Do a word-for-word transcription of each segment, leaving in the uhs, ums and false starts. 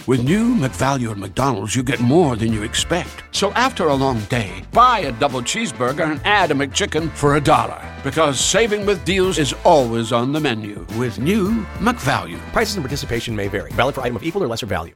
With new McValue at McDonald's, you get more than you expect. So after a long day, buy a double cheeseburger and add a McChicken for a dollar. Because saving with deals is always on the menu. With new McValue. Prices and participation may vary. Valid for item of equal or lesser value.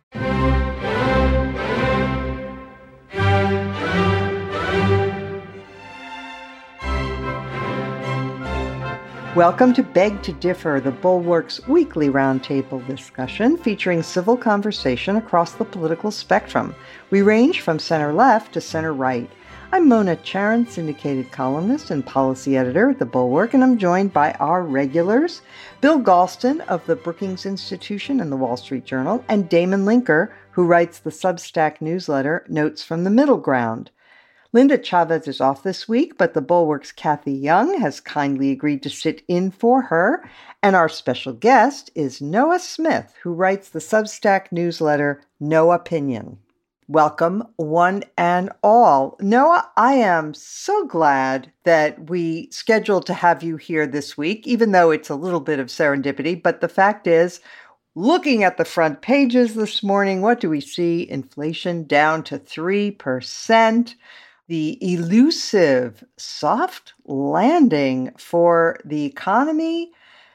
Welcome to Beg to Differ, the Bulwark's weekly roundtable discussion featuring civil conversation across the political spectrum. We range from center-left to center-right. I'm Mona Charen, syndicated columnist and policy editor at the Bulwark, and I'm joined by our regulars, Bill Galston of the Brookings Institution and the Wall Street Journal, and Damon Linker, who writes the Substack newsletter Notes from the Middle Ground. Linda Chavez is off this week, but the Bulwark's Kathy Young has kindly agreed to sit in for her. And our special guest is Noah Smith, who writes the Substack newsletter No Opinion. Welcome, one and all. Noah, I am so glad that we scheduled to have you here this week, even though it's a little bit of serendipity. But the fact is, looking at the front pages this morning, what do we see? Inflation down to three percent. The elusive soft landing for the economy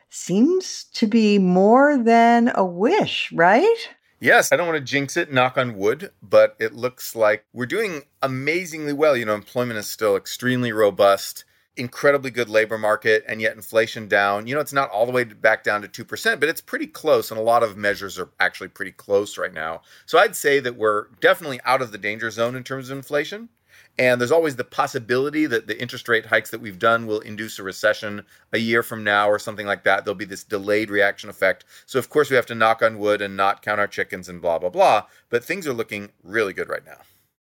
seems to be more than a wish, right? Yes, I don't want to jinx it, knock on wood, but it looks like we're doing amazingly well. You know, employment is still extremely robust, incredibly good labor market, and yet inflation down. You know, it's not all the way back down to two percent, but it's pretty close, and a lot of measures are actually pretty close right now. So I'd say that we're definitely out of the danger zone in terms of inflation. And there's always the possibility that the interest rate hikes that we've done will induce a recession a year from now or something like that. There'll be this delayed reaction effect. So, of course, we have to knock on wood and not count our chickens and blah, blah, blah. But things are looking really good right now.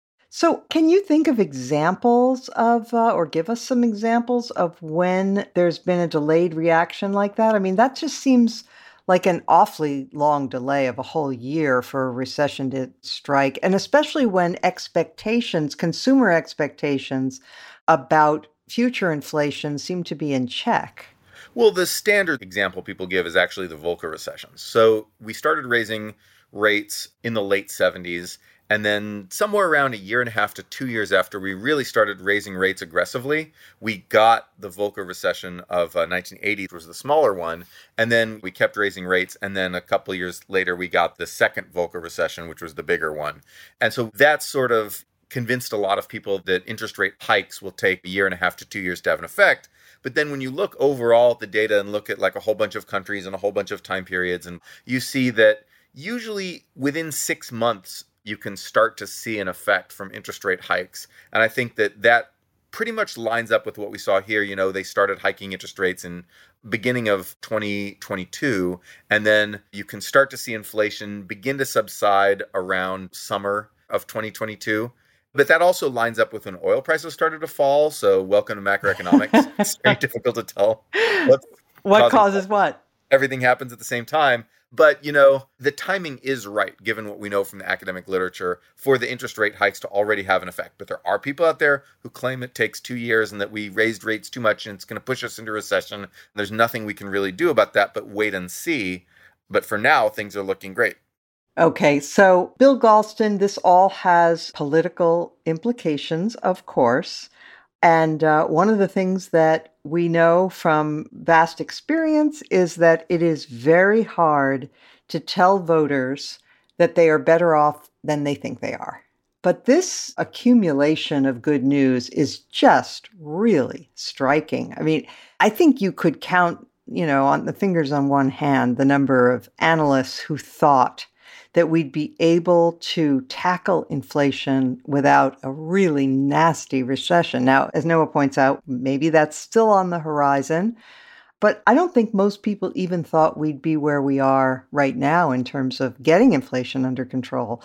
So can you think of examples of, uh, or give us some examples of when there's been a delayed reaction like that? I mean, that just seems like an awfully long delay of a whole year for a recession to strike, and especially when expectations, consumer expectations about future inflation seem to be in check. Well, the standard example people give is actually the Volcker recessions. So we started raising rates in the late seventies, and then somewhere around a year and a half to two years after we really started raising rates aggressively, we got the Volcker recession of uh, nineteen eighty, which was the smaller one. And then we kept raising rates. And then a couple of years later, we got the second Volcker recession, which was the bigger one. And so that sort of convinced a lot of people that interest rate hikes will take a year and a half to two years to have an effect. But then when you look overall at the data and look at like a whole bunch of countries and a whole bunch of time periods, and you see that usually within six months, you can start to see an effect from interest rate hikes. And I think that that pretty much lines up with what we saw here. You know, they started hiking interest rates in beginning of twenty twenty-two, and then you can start to see inflation begin to subside around summer of twenty twenty-two. But that also lines up with when oil prices started to fall. So welcome to macroeconomics. It's very difficult to tell what's what causes what. Everything happens at the same time. But, you know, the timing is right, given what we know from the academic literature, for the interest rate hikes to already have an effect. But there are people out there who claim it takes two years and that we raised rates too much and it's going to push us into recession. There's nothing we can really do about that but wait and see. But for now, things are looking great. Okay, so Bill Galston, this all has political implications, of course. And uh, one of the things that we know from vast experience is that it is very hard to tell voters that they are better off than they think they are. But this accumulation of good news is just really striking. I mean, I think you could count, you know, on the fingers on one hand, the number of analysts who thought that we'd be able to tackle inflation without a really nasty recession. Now, as Noah points out, maybe that's still on the horizon, but I don't think most people even thought we'd be where we are right now in terms of getting inflation under control.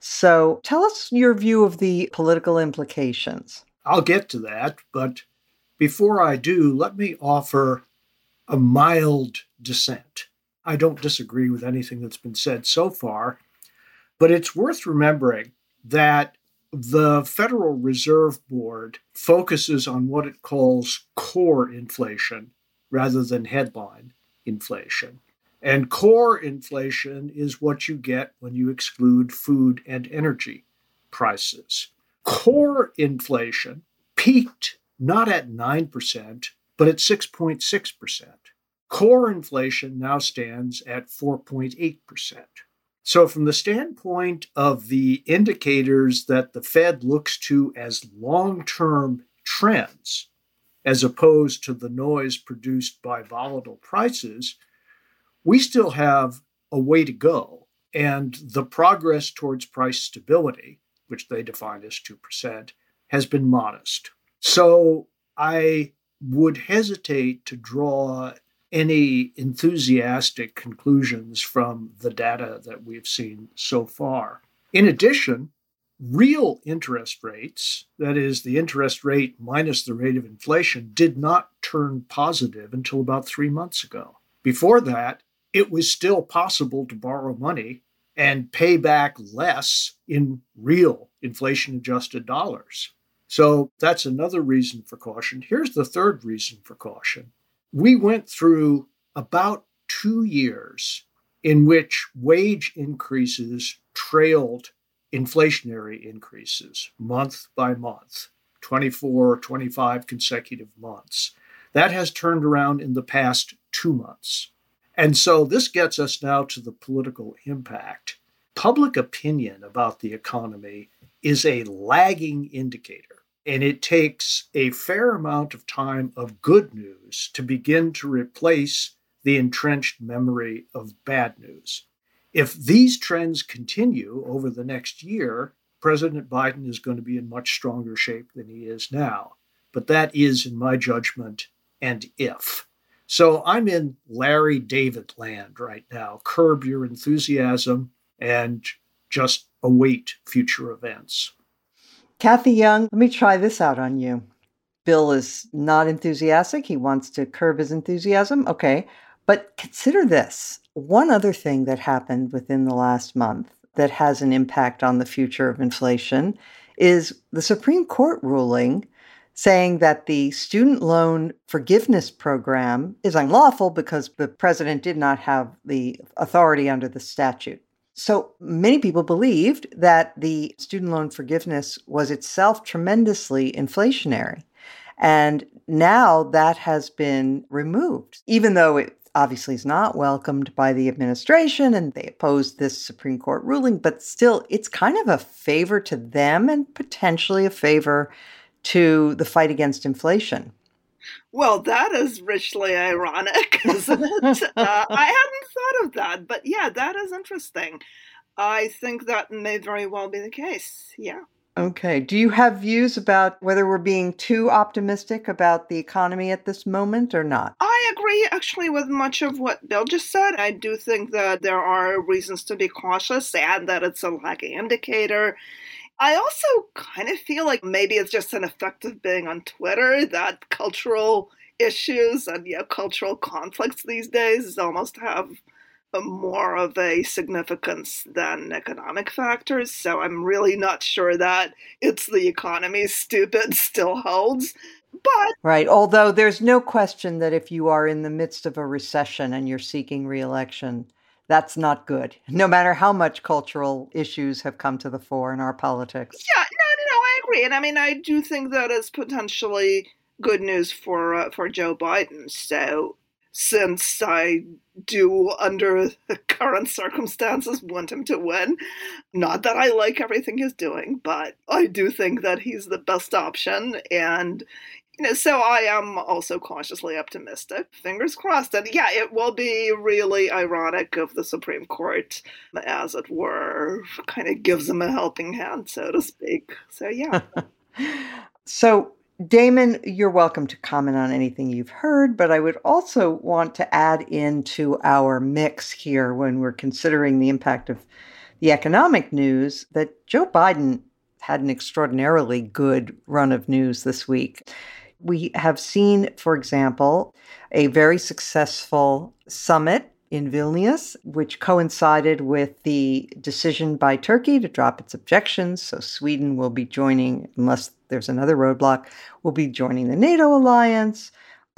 So tell us your view of the political implications. I'll get to that, but before I do, let me offer a mild dissent. I don't disagree with anything that's been said so far, but it's worth remembering that the Federal Reserve Board focuses on what it calls core inflation rather than headline inflation. And core inflation is what you get when you exclude food and energy prices. Core inflation peaked not at nine percent, but at six point six percent. Core inflation now stands at four point eight percent. So from the standpoint of the indicators that the Fed looks to as long-term trends, as opposed to the noise produced by volatile prices, we still have a way to go. And the progress towards price stability, which they define as two percent, has been modest. So I would hesitate to draw any enthusiastic conclusions from the data that we've seen so far. In addition, real interest rates, that is, the interest rate minus the rate of inflation, did not turn positive until about three months ago. Before that, it was still possible to borrow money and pay back less in real inflation-adjusted dollars. So that's another reason for caution. Here's the third reason for caution. We went through about two years in which wage increases trailed inflationary increases month by month, twenty-four, twenty-five consecutive months. That has turned around in the past two months. And so this gets us now to the political impact. Public opinion about the economy is a lagging indicator. And it takes a fair amount of time of good news to begin to replace the entrenched memory of bad news. If these trends continue over the next year, President Biden is going to be in much stronger shape than he is now. But that is, in my judgment, an if. So I'm in Larry David land right now. Curb your enthusiasm and just await future events. Kathy Young, let me try this out on you. Bill is not enthusiastic. He wants to curb his enthusiasm. Okay. But consider this. One other thing that happened within the last month that has an impact on the future of inflation is the Supreme Court ruling saying that the student loan forgiveness program is unlawful because the president did not have the authority under the statute. So many people believed that the student loan forgiveness was itself tremendously inflationary. And now that has been removed, even though it obviously is not welcomed by the administration and they opposed this Supreme Court ruling, but still it's kind of a favor to them and potentially a favor to the fight against inflation. Well, that is richly ironic, isn't it? uh, I hadn't thought of that, but yeah, that is interesting. I think that may very well be the case, yeah. Okay. Do you have views about whether we're being too optimistic about the economy at this moment or not? I agree, actually, with much of what Bill just said. I do think that there are reasons to be cautious and that it's a lagging indicator. I also kind of feel like maybe it's just an effect of being on Twitter, that cultural issues and you know, cultural conflicts these days almost have a more of a significance than economic factors. So I'm really not sure that it's the economy stupid still holds. But right. Although there's no question that if you are in the midst of a recession and you're seeking re-election, that's not good, no matter how much cultural issues have come to the fore in our politics. Yeah, no, no, no, I agree. And I mean, I do think that is potentially good news for uh, for Joe Biden. So since I do, under the current circumstances, want him to win, not that I like everything he's doing, but I do think that he's the best option. And You know, so I am also cautiously optimistic. Fingers crossed. And yeah, it will be really ironic if the Supreme Court, as it were, kind of gives him a helping hand, so to speak. So yeah. So Damon, you're welcome to comment on anything you've heard, but I would also want to add into our mix here when we're considering the impact of the economic news that Joe Biden had an extraordinarily good run of news this week. We have seen, for example, a very successful summit in Vilnius, which coincided with the decision by Turkey to drop its objections. So Sweden will be joining, unless there's another roadblock, will be joining the NATO alliance.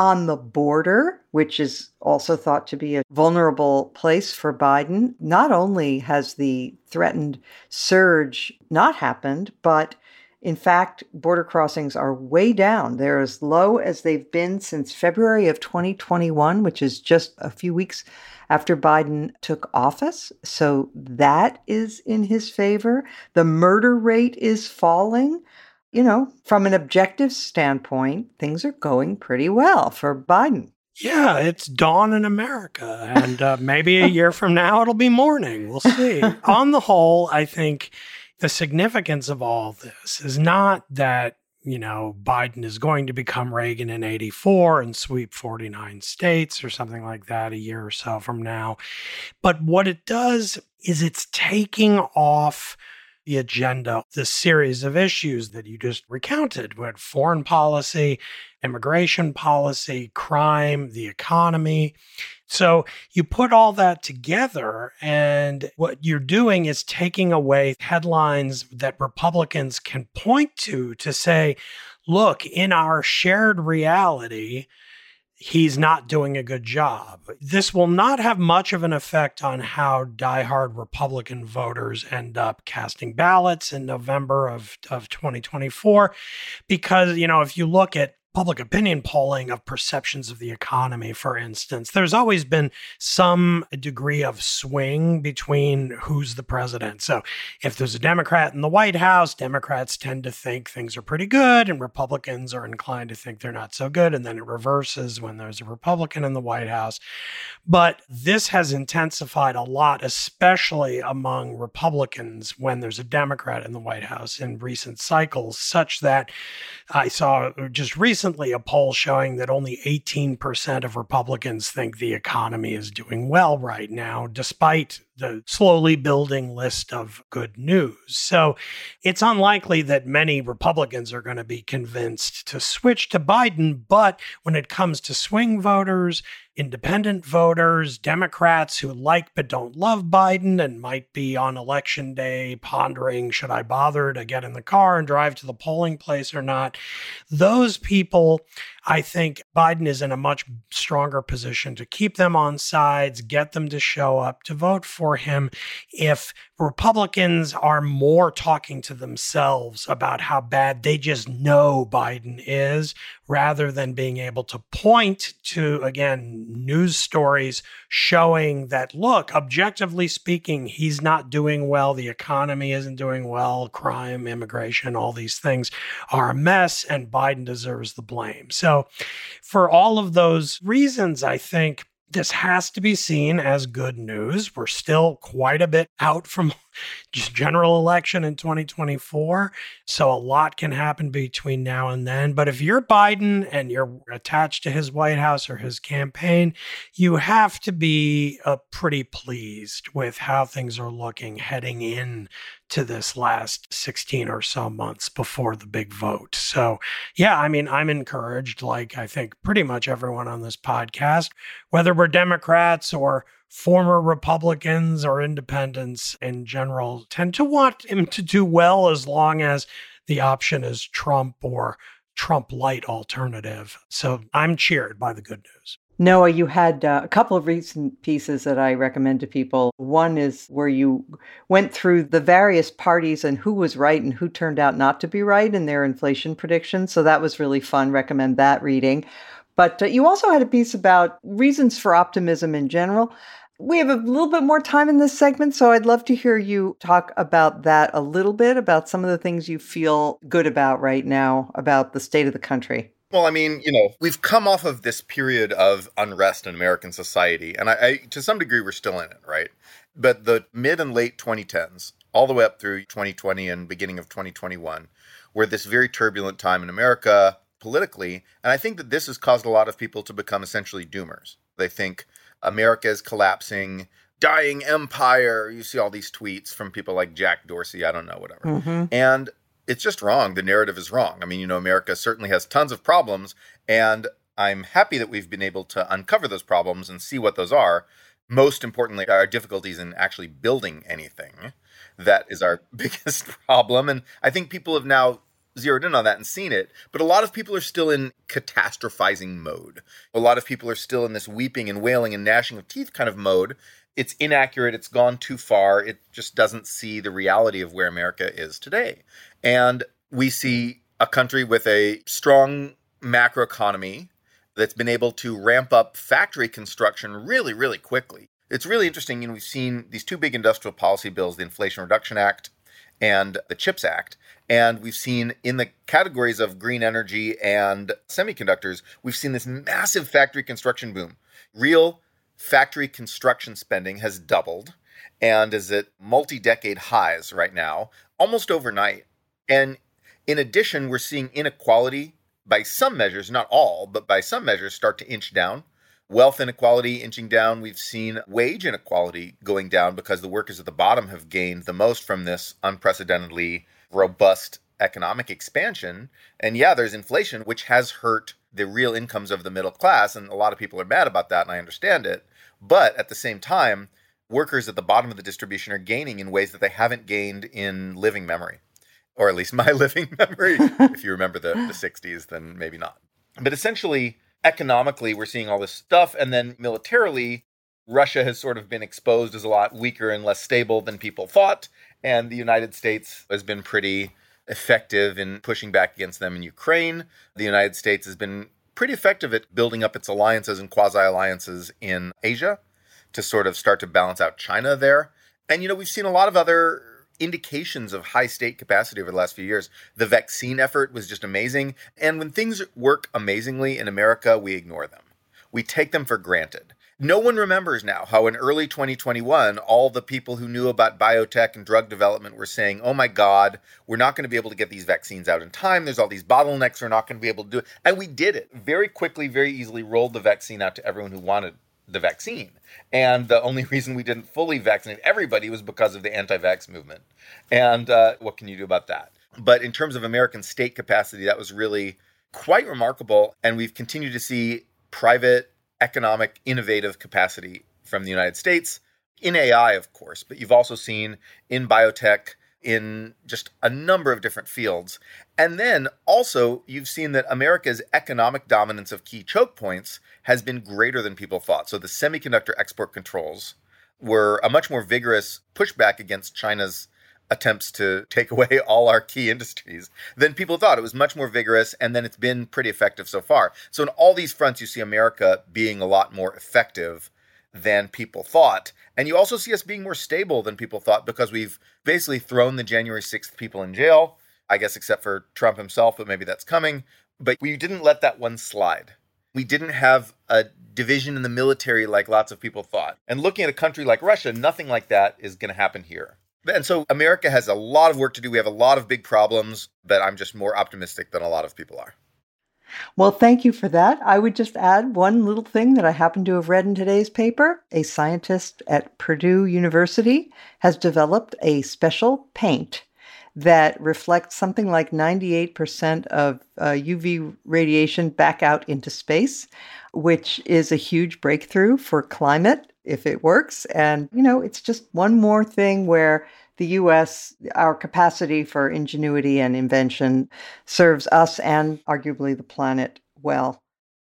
On the border, which is also thought to be a vulnerable place for Biden, not only has the threatened surge not happened, but in fact, border crossings are way down. They're as low as they've been since February of twenty twenty-one, which is just a few weeks after Biden took office. So that is in his favor. The murder rate is falling. You know, from an objective standpoint, things are going pretty well for Biden. Yeah, it's dawn in America. And uh, maybe a year from now, it'll be morning. We'll see. On the whole, I think the significance of all this is not that, you know, Biden is going to become Reagan in eighty-four and sweep forty-nine states or something like that a year or so from now. But what it does is it's taking off the agenda, the series of issues that you just recounted, with foreign policy, immigration policy, crime, the economy. So you put all that together, and what you're doing is taking away headlines that Republicans can point to to say, look, in our shared reality, he's not doing a good job. This will not have much of an effect on how diehard Republican voters end up casting ballots in November of, of twenty twenty-four. Because, you know, if you look at public opinion polling of perceptions of the economy, for instance, there's always been some degree of swing between who's the president. So if there's a Democrat in the White House, Democrats tend to think things are pretty good, and Republicans are inclined to think they're not so good. And then it reverses when there's a Republican in the White House. But this has intensified a lot, especially among Republicans when there's a Democrat in the White House in recent cycles, such that I saw just recently a poll showing that only eighteen percent of Republicans think the economy is doing well right now, despite the slowly building list of good news. So it's unlikely that many Republicans are going to be convinced to switch to Biden. But when it comes to swing voters, independent voters, Democrats who like but don't love Biden and might be on election day pondering, should I bother to get in the car and drive to the polling place or not? Those people, I think Biden is in a much stronger position to keep them on sides, get them to show up, to vote for him. If Republicans are more talking to themselves about how bad they just know Biden is, rather than being able to point to, again, news stories showing that, look, objectively speaking, he's not doing well, the economy isn't doing well, crime, immigration, all these things are a mess, and Biden deserves the blame. So for all of those reasons, I think this has to be seen as good news. We're still quite a bit out from just general election in twenty twenty-four. So a lot can happen between now and then. But if you're Biden and you're attached to his White House or his campaign, you have to be uh, pretty pleased with how things are looking heading in to this last sixteen or so months before the big vote. So yeah, I mean, I'm encouraged, like I think pretty much everyone on this podcast, whether we're Democrats or former Republicans or independents in general, tend to want him to do well as long as the option is Trump or Trump-light alternative. So I'm cheered by the good news. Noah, you had uh, a couple of recent pieces that I recommend to people. One is where you went through the various parties and who was right and who turned out not to be right in their inflation predictions. So that was really fun. Recommend that reading. But uh, you also had a piece about reasons for optimism in general. We have a little bit more time in this segment, so I'd love to hear you talk about that a little bit, about some of the things you feel good about right now, about the state of the country. Well, I mean, you know, we've come off of this period of unrest in American society, and I, I to some degree, we're still in it, right? But the mid and late twenty tens, all the way up through twenty twenty and beginning of twenty twenty-one, were this very turbulent time in America politically, and I think that this has caused a lot of people to become essentially doomers. They think America is collapsing, dying empire. You see all these tweets from people like Jack Dorsey, I don't know, whatever. Mm-hmm. And it's just wrong. The narrative is wrong. I mean, you know, America certainly has tons of problems, and I'm happy that we've been able to uncover those problems and see what those are. Most importantly, our difficulties in actually building anything. That is our biggest problem. And I think people have now zeroed in on that and seen it, but a lot of people are still in catastrophizing mode. A lot of people are still in this weeping and wailing and gnashing of teeth kind of mode. It's inaccurate. It's gone too far. It just doesn't see the reality of where America is today. And we see a country with a strong macroeconomy that's been able to ramp up factory construction really, really quickly. It's really interesting. You know, we've seen these two big industrial policy bills, the Inflation Reduction Act and the CHIPS Act. And we've seen in the categories of green energy and semiconductors, we've seen this massive factory construction boom. Real factory construction spending has doubled and is at multi-decade highs right now, almost overnight. And in addition, we're seeing inequality by some measures, not all, but by some measures, start to inch down. Wealth inequality inching down. We've seen wage inequality going down because the workers at the bottom have gained the most from this unprecedentedly robust economic expansion. And yeah, there's inflation, which has hurt the real incomes of the middle class. And a lot of people are mad about that, and I understand it. But at the same time, workers at the bottom of the distribution are gaining in ways that they haven't gained in living memory, or at least my living memory. If you remember the, the sixties, then maybe not. But essentially, economically, we're seeing all this stuff. And then militarily, Russia has sort of been exposed as a lot weaker and less stable than people thought. And the United States has been pretty effective in pushing back against them in Ukraine. The United States has been pretty effective at building up its alliances and quasi-alliances in Asia to sort of start to balance out China there. And, you know, we've seen a lot of other indications of high state capacity over the last few years. The vaccine effort was just amazing. And when things work amazingly in America, we ignore them. We take them for granted. No one remembers now how in early twenty twenty-one, all the people who knew about biotech and drug development were saying, oh my God, we're not going to be able to get these vaccines out in time. There's all these bottlenecks. We're not going to be able to do it. And we did it very quickly, very easily, rolled the vaccine out to everyone who wanted the vaccine. And the only reason we didn't fully vaccinate everybody was because of the anti-vax movement. And uh, what can you do about that? But in terms of American state capacity, that was really quite remarkable. And we've continued to see private, economic, innovative capacity from the United States, in A I, of course, but you've also seen in biotech, in just a number of different fields. And then also you've seen that America's economic dominance of key choke points has been greater than people thought. So the semiconductor export controls were a much more vigorous pushback against China's attempts to take away all our key industries than people thought. It was much more vigorous, and then it's been pretty effective so far. So in all these fronts, you see America being a lot more effective than people thought. And you also see us being more stable than people thought because we've basically thrown the January sixth people in jail, I guess except for Trump himself, but maybe that's coming. But we didn't let that one slide. We didn't have a division in the military like lots of people thought. And looking at a country like Russia, nothing like that is going to happen here. And so America has a lot of work to do. We have a lot of big problems, but I'm just more optimistic than a lot of people are. Well, thank you for that. I would just add one little thing that I happen to have read in today's paper. A scientist at Purdue University has developed a special paint that reflects something like ninety-eight percent of uh, U V radiation back out into space, which is a huge breakthrough for climate if it works. And, you know, it's just one more thing where the U S, our capacity for ingenuity and invention serves us and arguably the planet well.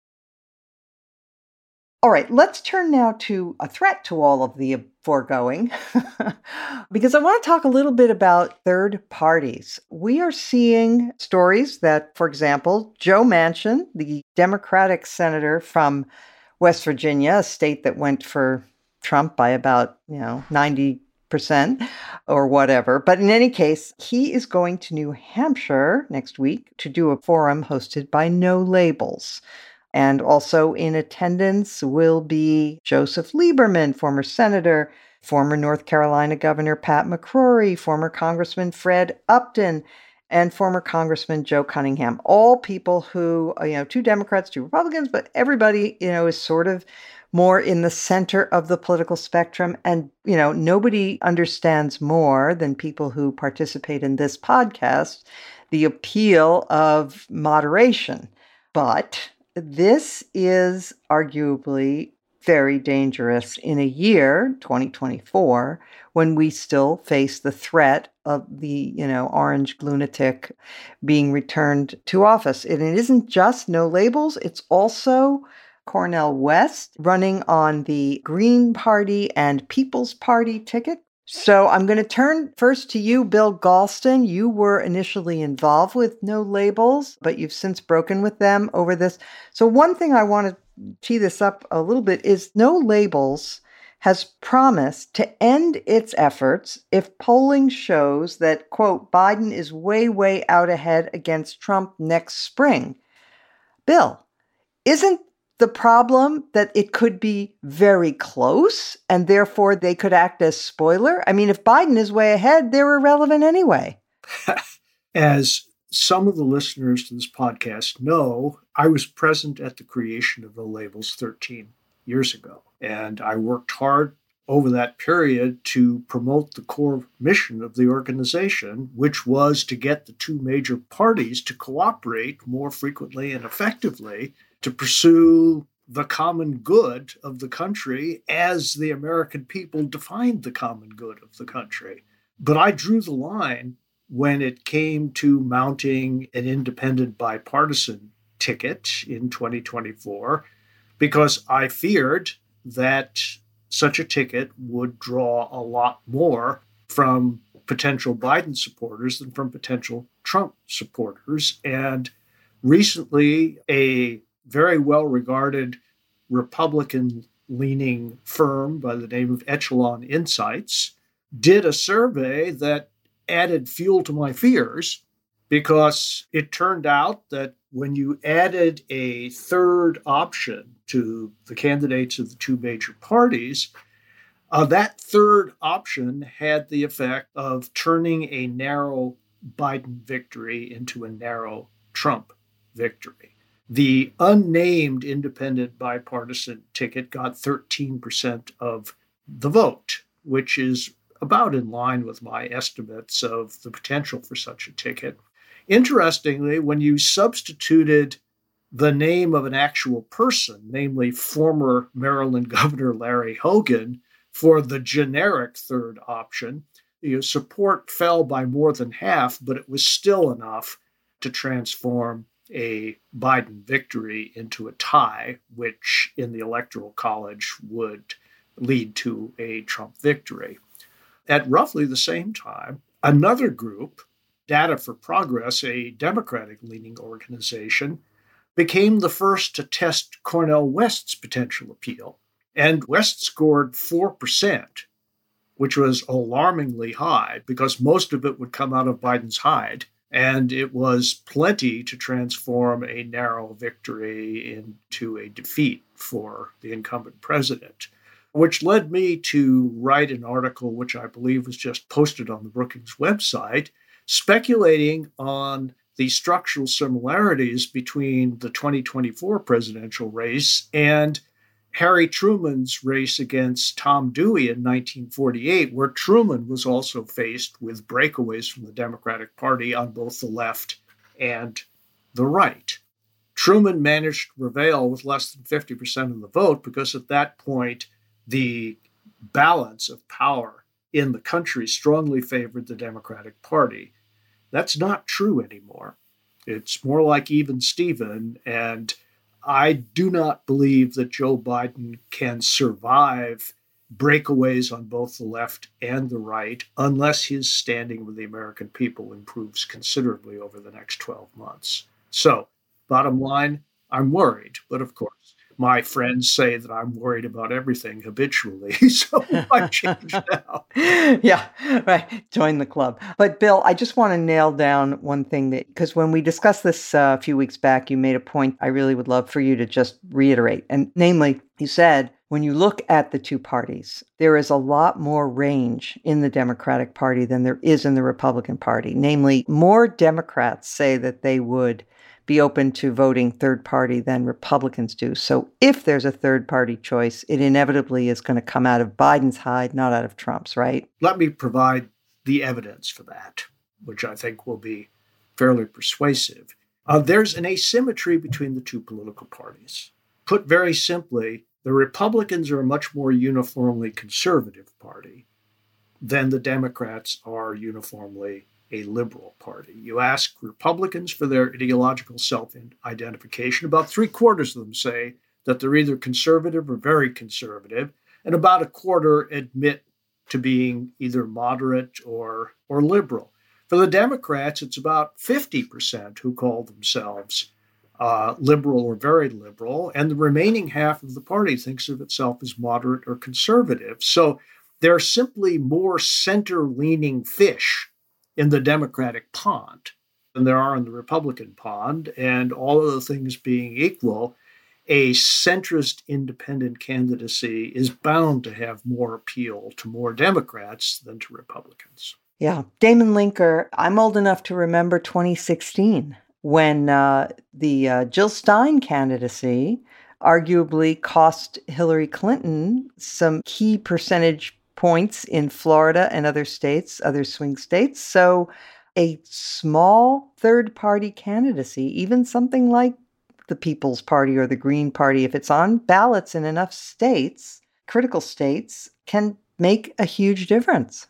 All right, let's turn now to a threat to all of the foregoing, because I want to talk a little bit about third parties. We are seeing stories that, for example, Joe Manchin, the Democratic senator from West Virginia, a state that went for Trump by about, you know, ninety percent or whatever. But in any case, he is going to New Hampshire next week to do a forum hosted by No Labels. And also in attendance will be Joseph Lieberman, former senator, former North Carolina Governor Pat McCrory, former Congressman Fred Upton, and former Congressman Joe Cunningham. All people who, you know, two Democrats, two Republicans, but everybody, you know, is sort of more in the center of the political spectrum. And, you know, nobody understands more than people who participate in this podcast the appeal of moderation. But this is arguably very dangerous in a year, twenty twenty-four, when we still face the threat of the, you know, orange lunatic being returned to office. And it isn't just no labels, it's also Cornel West running on the Green Party and People's Party ticket. So I'm going to turn first to you, Bill Galston. You were initially involved with No Labels, but you've since broken with them over this. So one thing I want to tee this up a little bit is No Labels has promised to end its efforts if polling shows that, quote, Biden is way, way out ahead against Trump next spring. Bill, isn't the problem that it could be very close and therefore they could act as spoiler? I mean, if Biden is way ahead, they're irrelevant anyway. As some of the listeners to this podcast know, I was present at the creation of No Labels thirteen years ago. And I worked hard over that period to promote the core mission of the organization, which was to get the two major parties to cooperate more frequently and effectively to pursue the common good of the country as the American people defined the common good of the country. But I drew the line when it came to mounting an independent bipartisan ticket in twenty twenty-four, because I feared that such a ticket would draw a lot more from potential Biden supporters than from potential Trump supporters. And recently, a very well-regarded Republican-leaning firm by the name of Echelon Insights did a survey that added fuel to my fears, because it turned out that when you added a third option to the candidates of the two major parties, uh, that third option had the effect of turning a narrow Biden victory into a narrow Trump victory. The unnamed independent bipartisan ticket got thirteen percent of the vote, which is about in line with my estimates of the potential for such a ticket. Interestingly, when you substituted the name of an actual person, namely former Maryland Governor Larry Hogan, for the generic third option, you know, support fell by more than half, but it was still enough to transform a Biden victory into a tie, which in the Electoral College would lead to a Trump victory. At roughly the same time, another group, Data for Progress, a Democratic-leaning organization, became the first to test Cornel West's potential appeal. And West scored four percent, which was alarmingly high because most of it would come out of Biden's hide. And it was plenty to transform a narrow victory into a defeat for the incumbent president, which led me to write an article, which I believe was just posted on the Brookings website, speculating on the structural similarities between the twenty twenty-four presidential race and Harry Truman's race against Tom Dewey in nineteen forty-eight, where Truman was also faced with breakaways from the Democratic Party on both the left and the right. Truman managed to prevail with less than fifty percent of the vote because at that point, the balance of power in the country strongly favored the Democratic Party. That's not true anymore. It's more like even Steven, and I do not believe that Joe Biden can survive breakaways on both the left and the right unless his standing with the American people improves considerably over the next twelve months. So, bottom line, I'm worried, but of course, my friends say that I'm worried about everything habitually, so I change now. Yeah, right. Join the club. But Bill, I just want to nail down one thing that, because when we discussed this uh, a few weeks back, you made a point I really would love for you to just reiterate. And namely, you said, when you look at the two parties, there is a lot more range in the Democratic Party than there is in the Republican Party. Namely, more Democrats say that they would be open to voting third party than Republicans do. So if there's a third party choice, it inevitably is going to come out of Biden's hide, not out of Trump's, right? Let me provide the evidence for that, which I think will be fairly persuasive. Uh, there's an asymmetry between the two political parties. Put very simply, The Republicans are a much more uniformly conservative party than the Democrats are uniformly a liberal party. You ask Republicans for their ideological self-identification, about three quarters of them say that they're either conservative or very conservative, and about a quarter admit to being either moderate or, or liberal. For the Democrats, it's about fifty percent who call themselves uh, liberal or very liberal, and the remaining half of the party thinks of itself as moderate or conservative. So there are simply more center-leaning fish in the Democratic pond than there are in the Republican pond, and all of the things being equal, a centrist independent candidacy is bound to have more appeal to more Democrats than to Republicans. Yeah. Damon Linker, I'm old enough to remember twenty sixteen when uh, the uh, Jill Stein candidacy arguably cost Hillary Clinton some key percentage points in Florida and other states, other swing states. So a small third-party candidacy, even something like the People's Party or the Green Party, if it's on ballots in enough states, critical states, can make a huge difference.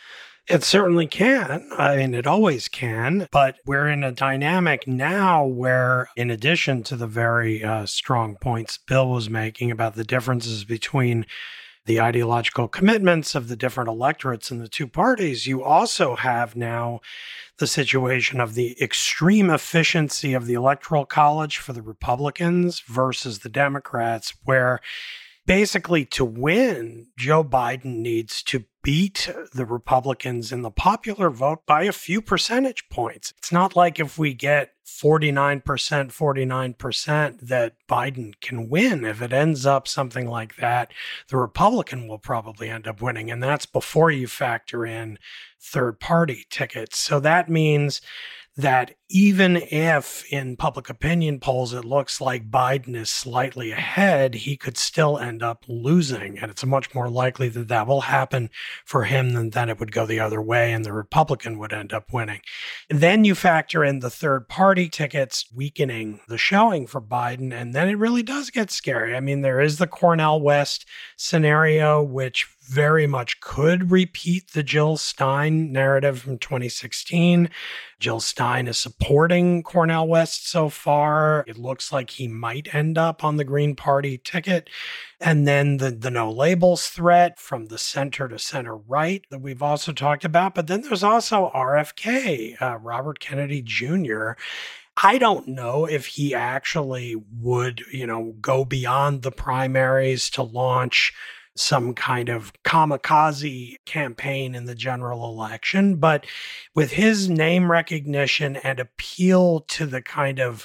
It certainly can. I mean, it always can. But we're in a dynamic now where, in addition to the very uh, strong points Bill was making about the differences between the ideological commitments of the different electorates in the two parties, you also have now the situation of the extreme efficiency of the Electoral College for the Republicans versus the Democrats, where basically to win, Joe Biden needs to beat the Republicans in the popular vote by a few percentage points. It's not like if we get forty-nine percent, forty-nine percent that Biden can win. If it ends up something like that, the Republican will probably end up winning. And that's before you factor in third-party tickets. So that means that even if in public opinion polls it looks like Biden is slightly ahead, he could still end up losing. And it's much more likely that that will happen for him than that it would go the other way and the Republican would end up winning. And then you factor in the third party tickets weakening the showing for Biden, and then it really does get scary. I mean, there is the Cornel West scenario, which very much could repeat the Jill Stein narrative from twenty sixteen. Jill Stein is supporting Cornel West so far. It looks like he might end up on the Green Party ticket. And then the, the no labels threat from the center to center right that we've also talked about. But then there's also R F K, uh, Robert Kennedy Junior I don't know if he actually would, you know, go beyond the primaries to launch some kind of kamikaze campaign in the general election. But with his name recognition and appeal to the kind of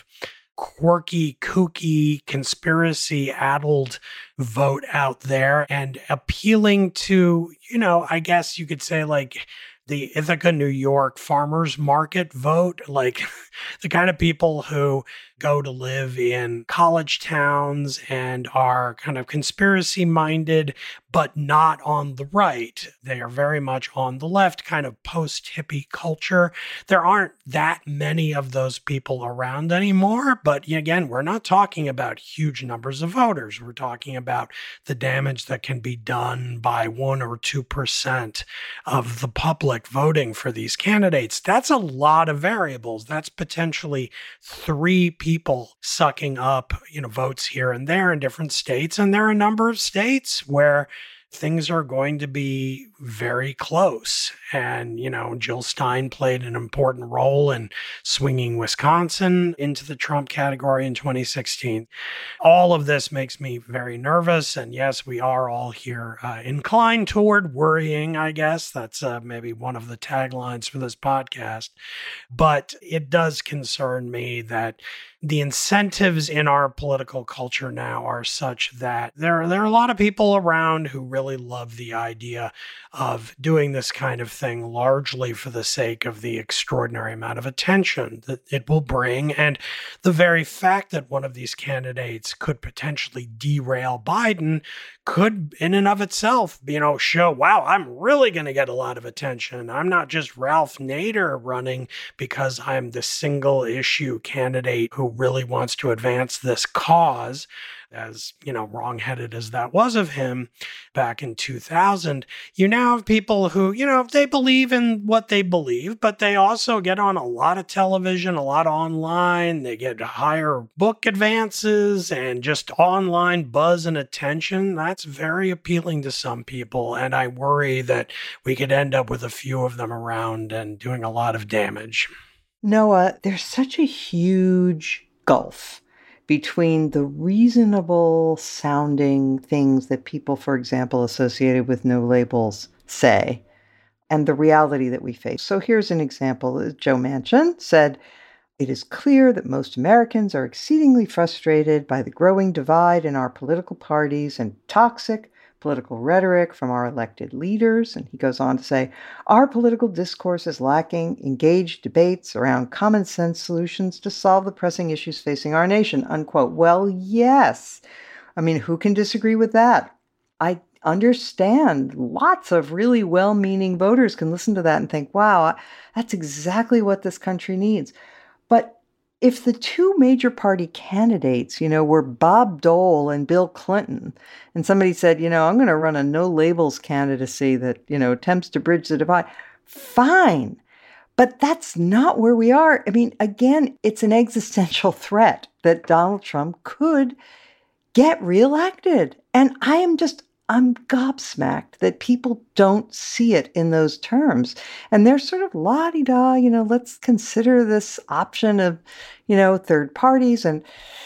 quirky, kooky, conspiracy-addled vote out there, and appealing to, you know, I guess you could say like the Ithaca, New York farmers market vote, like the kind of people who go to live in college towns and are kind of conspiracy minded, but not on the right. They are very much on the left, kind of post-hippie culture. There aren't that many of those people around anymore, but again, we're not talking about huge numbers of voters. We're talking about the damage that can be done by one or two percent of the public voting for these candidates. That's a lot of variables. That's potentially three people sucking up, you know, votes here and there in different states. And there are a number of states where things are going to be very close. And, you know, Jill Stein played an important role in swinging Wisconsin into the Trump category in twenty sixteen. All of this makes me very nervous. And yes, we are all here uh, inclined toward worrying, I guess. That's uh, maybe one of the taglines for this podcast. But it does concern me that the incentives in our political culture now are such that there, there are a lot of people around who really love the idea of doing this kind of thing largely for the sake of the extraordinary amount of attention that it will bring. And the very fact that one of these candidates could potentially derail Biden could in and of itself, you know, show, wow, I'm really going to get a lot of attention. I'm not just Ralph Nader running because I'm the single issue candidate who really wants to advance this cause. as, you know, wrongheaded as that was of him back in two thousand. You now have people who, you know, they believe in what they believe, but they also get on a lot of television, a lot online. They get higher book advances and just online buzz and attention. That's very appealing to some people. And I worry that we could end up with a few of them around and doing a lot of damage. Noah, there's such a huge gulf between the reasonable sounding things that people, for example, associated with no labels say and the reality that we face. So here's an example. Joe Manchin said, "It is clear that most Americans are exceedingly frustrated by the growing divide in our political parties and toxic political rhetoric from our elected leaders." And he goes on to say, "Our political discourse is lacking engaged debates around common sense solutions to solve the pressing issues facing our nation," unquote. Well, yes. I mean, who can disagree with that? I understand lots of really well-meaning voters can listen to that and think, wow, that's exactly what this country needs. But if the two major party candidates, you know, were Bob Dole and Bill Clinton, and somebody said, you know, I'm going to run a no labels candidacy that, you know, attempts to bridge the divide, fine. But that's not where we are. I mean, again, it's an existential threat that Donald Trump could get reelected. And I am just, I'm gobsmacked that people don't see it in those terms. And they're sort of la-di-da, you know, let's consider this option of, you know, third parties and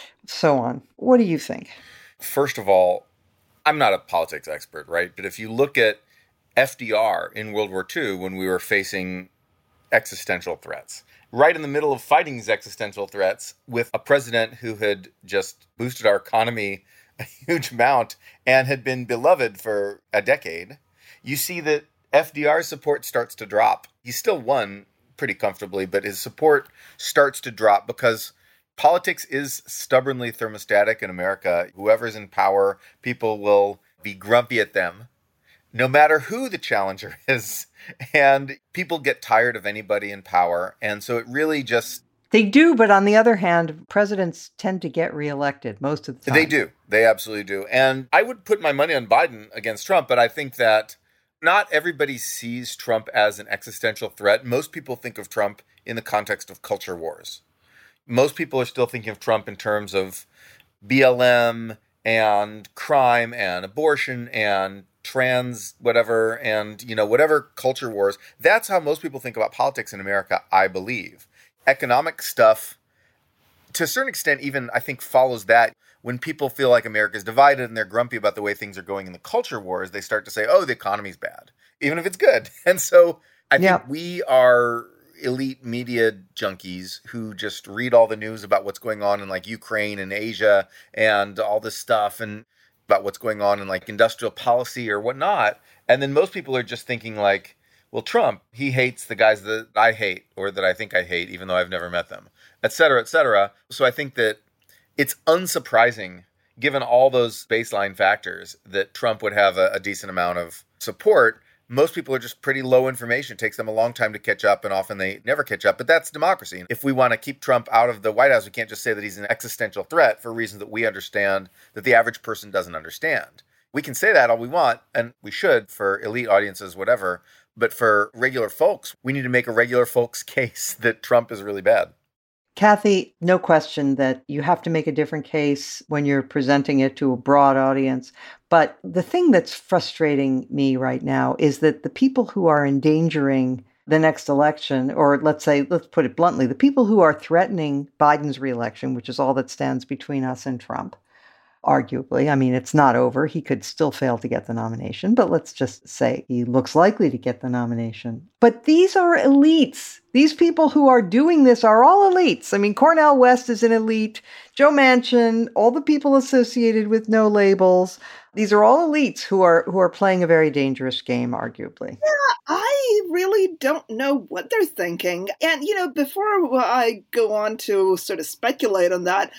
so on. What do you think? First of all, I'm not a politics expert, right? But if you look at F D R in World War Two, when we were facing existential threats, right in the middle of fighting these existential threats with a president who had just boosted our economy a huge amount and had been beloved for a decade, you see that F D R's support starts to drop. He still won pretty comfortably, but his support starts to drop because politics is stubbornly thermostatic in America. Whoever's in power, people will be grumpy at them, no matter who the challenger is. And people get tired of anybody in power. And so it really just... They do, but on the other hand, presidents tend to get reelected most of the time. They do. They absolutely do. And I would put my money on Biden against Trump, but I think that not everybody sees Trump as an existential threat. Most people think of Trump in the context of culture wars. Most people are still thinking of Trump in terms of B L M and crime and abortion and trans whatever and, you know, whatever culture wars. That's how most people think about politics in America, I believe. Economic stuff, to a certain extent, even I think follows that. When people feel like America's divided and they're grumpy about the way things are going in the culture wars, they start to say, oh, the economy's bad, even if it's good. And so I think yeah. we are elite media junkies who just read all the news about what's going on in like Ukraine and Asia and all this stuff and about what's going on in like industrial policy or whatnot. And then most people are just thinking like, well, Trump, he hates the guys that I hate or that I think I hate, even though I've never met them, et cetera, et cetera. So I think that it's unsurprising, given all those baseline factors, that Trump would have a, a decent amount of support. Most people are just pretty low information. It takes them a long time to catch up, and often they never catch up. But that's democracy. If we want to keep Trump out of the White House, we can't just say that he's an existential threat for reasons that we understand that the average person doesn't understand. We can say that all we want, and we should for elite audiences, whatever. But for regular folks, we need to make a regular folks case that Trump is really bad. Kathy, no question that you have to make a different case when you're presenting it to a broad audience. But the thing that's frustrating me right now is that the people who are endangering the next election, or let's say, let's put it bluntly, the people who are threatening Biden's reelection, which is all that stands between us and Trump, arguably. I mean, it's not over. He could still fail to get the nomination, but let's just say he looks likely to get the nomination. But these are elites. These people who are doing this are all elites. I mean, Cornel West is an elite, Joe Manchin, all the people associated with no labels. These are all elites who are who are playing a very dangerous game, arguably. Yeah, I really don't know what they're thinking. And, you know, before I go on to sort of speculate on that,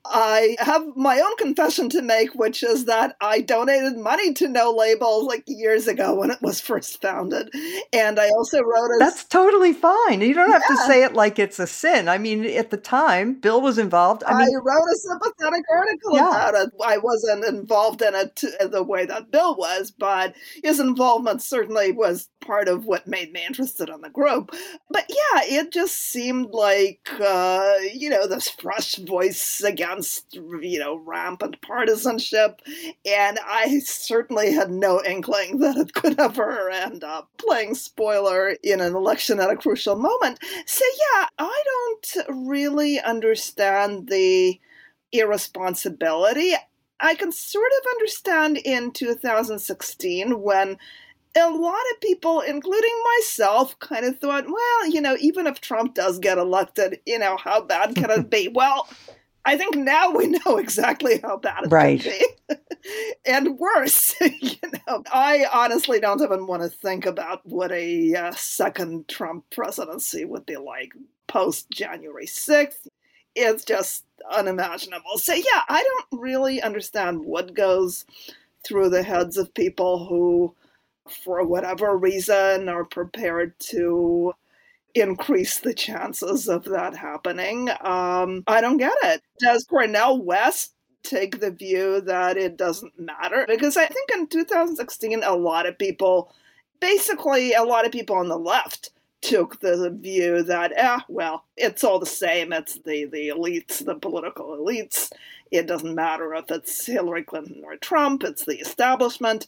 I have my own confession to make, which is that I donated money to No Label like years ago when it was first founded. And I also wrote a... That's totally fine. You don't have Yeah. to say it like it's a sin. I mean, at the time, Bill was involved. I mean, I wrote a sympathetic article Yeah. about it. I wasn't involved in it to, the way that Bill was, but his involvement certainly was part of what made me interested in the group. But yeah, it just seemed like, uh, you know, this fresh voice against, you know, rampant partisanship. And I certainly had no inkling that it could ever end up playing spoiler in an election at a crucial moment. So yeah, I don't really understand the irresponsibility. I can sort of understand in two thousand sixteen when a lot of people, including myself, kind of thought, well, you know, even if Trump does get elected, you know, how bad can it be? Well, I think now we know exactly how bad it Right. could be. And worse, you know. I honestly don't even want to think about what a uh, second Trump presidency would be like post January sixth. It's just unimaginable. So yeah, I don't really understand what goes through the heads of people who, for whatever reason, are prepared to increase the chances of that happening. Um, I don't get it. Does Cornel West take the view that it doesn't matter? Because I think in two thousand sixteen, a lot of people, basically a lot of people on the left, took the view that, eh, well, it's all the same. It's the, the elites, the political elites. It doesn't matter if it's Hillary Clinton or Trump. It's the establishment.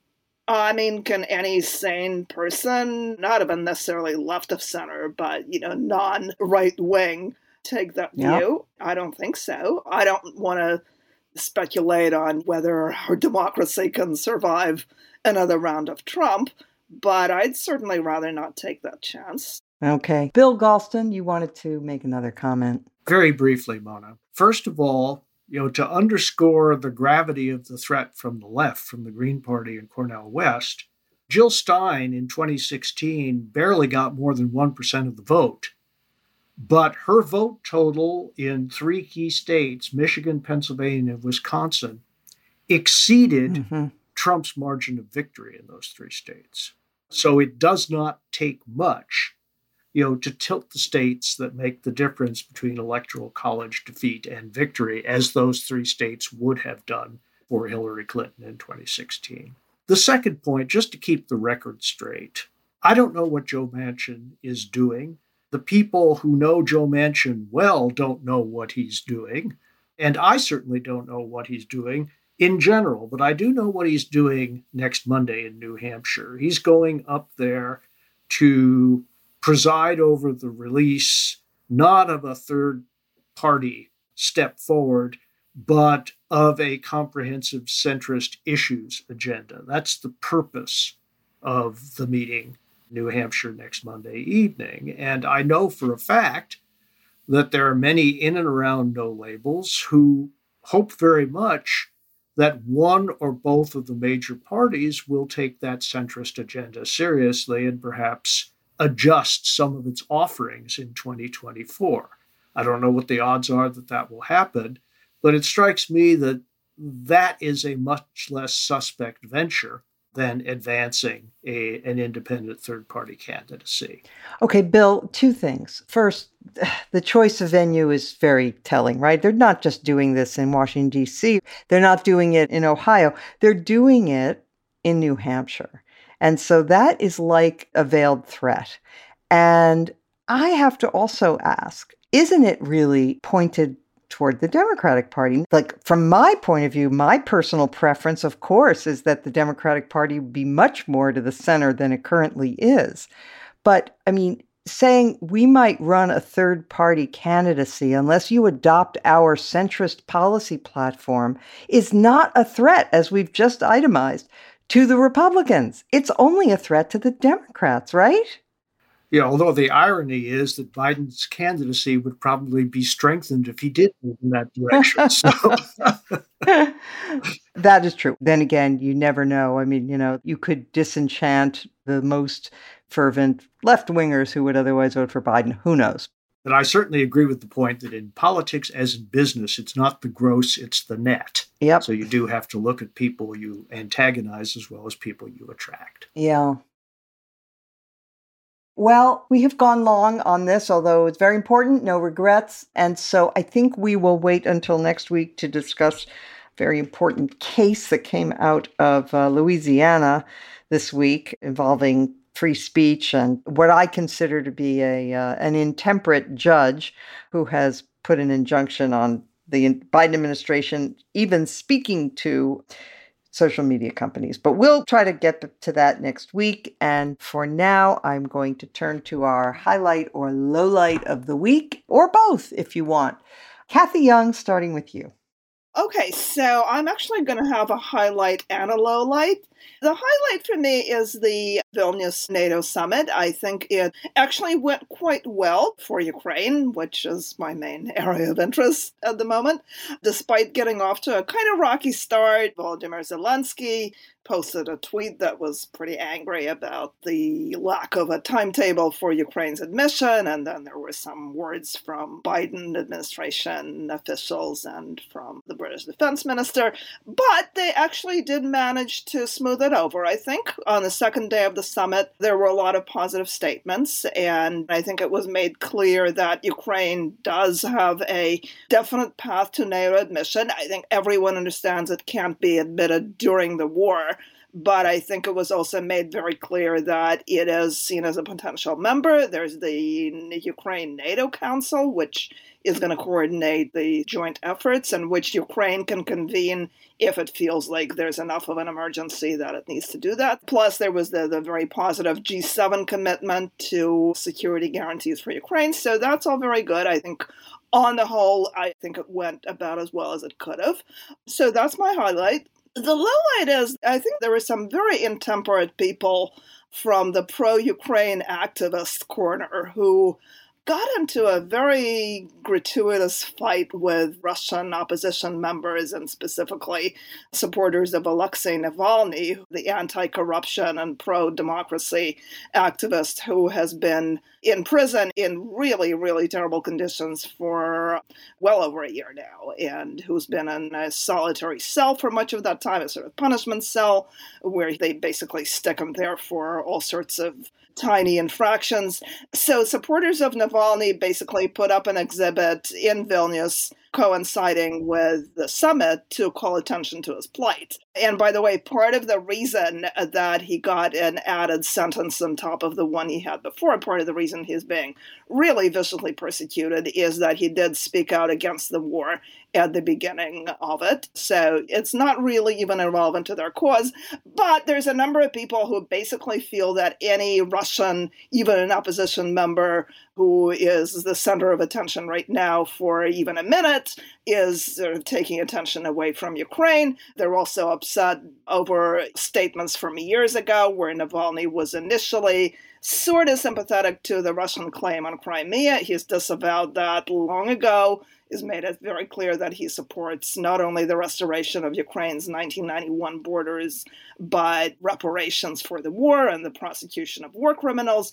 I mean, can any sane person, not even necessarily left of center, but, you know, non-right wing, take that Yeah. view? I don't think so. I don't want to speculate on whether our democracy can survive another round of Trump, but I'd certainly rather not take that chance. Okay. Bill Galston, you wanted to make another comment. Very briefly, Mona. First of all, you know, to underscore the gravity of the threat from the left, from the Green Party and Cornel West, Jill Stein in twenty sixteen barely got more than one percent of the vote. But her vote total in three key states, Michigan, Pennsylvania, and Wisconsin, exceeded Mm-hmm. Trump's margin of victory in those three states. So it does not take much, you know, to tilt the states that make the difference between electoral college defeat and victory, as those three states would have done for Hillary Clinton in twenty sixteen. The second point, just to keep the record straight, I don't know what Joe Manchin is doing. The people who know Joe Manchin well don't know what he's doing. And I certainly don't know what he's doing in general, but I do know what he's doing next Monday in New Hampshire. He's going up there to preside over the release, not of a third party step forward, but of a comprehensive centrist issues agenda. That's the purpose of the meeting in New Hampshire next Monday evening. And I know for a fact that there are many in and around No Labels who hope very much that one or both of the major parties will take that centrist agenda seriously and perhaps adjust some of its offerings in twenty twenty-four. I don't know what the odds are that that will happen, but it strikes me that that is a much less suspect venture than advancing a, an independent third-party candidacy. Okay, Bill, two things. First, the choice of venue is very telling, right? They're not just doing this in Washington, D C. They're not doing it in Ohio. They're doing it in New Hampshire. And so that is like a veiled threat. And I have to also ask, isn't it really pointed toward the Democratic Party? Like, from my point of view, my personal preference, of course, is that the Democratic Party be much more to the center than it currently is. But, I mean, saying we might run a third-party candidacy unless you adopt our centrist policy platform is not a threat, as we've just itemized, to the Republicans. It's only a threat to the Democrats, right? Yeah, although the irony is that Biden's candidacy would probably be strengthened if he did move in that direction. So. That is true. Then again, you never know. I mean, you know, you could disenchant the most fervent left-wingers who would otherwise vote for Biden. Who knows? But I certainly agree with the point that in politics as in business, it's not the gross, it's the net. Yep. So you do have to look at people you antagonize as well as people you attract. Yeah. Well, we have gone long on this, although it's very important, no regrets. And so I think we will wait until next week to discuss a very important case that came out of uh, Louisiana this week involving free speech and what I consider to be a uh, an intemperate judge who has put an injunction on the Biden administration even speaking to social media companies. But we'll try to get to that next week. And for now, I'm going to turn to our highlight or lowlight of the week, or both if you want. Kathy Young, starting with you. Okay, so I'm actually going to have a highlight and a lowlight. The highlight for me is the Vilnius NATO summit. I think it actually went quite well for Ukraine, which is my main area of interest at the moment. Despite getting off to a kind of rocky start, Volodymyr Zelensky posted a tweet that was pretty angry about the lack of a timetable for Ukraine's admission, and then there were some words from Biden administration officials and from the British defense minister, but they actually did manage to smooth it over. I think on the second day of the summit, there were a lot of positive statements, and I think it was made clear that Ukraine does have a definite path to NATO admission. I think everyone understands it can't be admitted during the war, but I think it was also made very clear that it is seen as a potential member. There's the Ukraine NATO Council, which is going to coordinate the joint efforts, and which Ukraine can convene if it feels like there's enough of an emergency that it needs to do that. Plus, there was the, the very positive G seven commitment to security guarantees for Ukraine. So that's all very good. I think on the whole, I think it went about as well as it could have. So that's my highlight. The lowlight is, I think there were some very intemperate people from the pro-Ukraine activist corner who got into a very gratuitous fight with Russian opposition members and specifically supporters of Alexei Navalny, the anti-corruption and pro-democracy activist who has been in prison in really, really terrible conditions for well over a year now, and who's been in a solitary cell for much of that time, a sort of punishment cell, where they basically stick him there for all sorts of tiny infractions. So supporters of Navalny basically put up an exhibit in Vilnius coinciding with the summit to call attention to his plight. And by the way, part of the reason that he got an added sentence on top of the one he had before, part of the reason he's being really viciously persecuted, is that he did speak out against the war at the beginning of it. So it's not really even irrelevant to their cause. But there's a number of people who basically feel that any Russian, even an opposition member, who is the center of attention right now for even a minute, is sort of taking attention away from Ukraine. They're also upset over statements from years ago where Navalny was initially sort of sympathetic to the Russian claim on Crimea. He's disavowed that long ago. He's made it very clear that he supports not only the restoration of Ukraine's nineteen ninety-one borders, but reparations for the war and the prosecution of war criminals.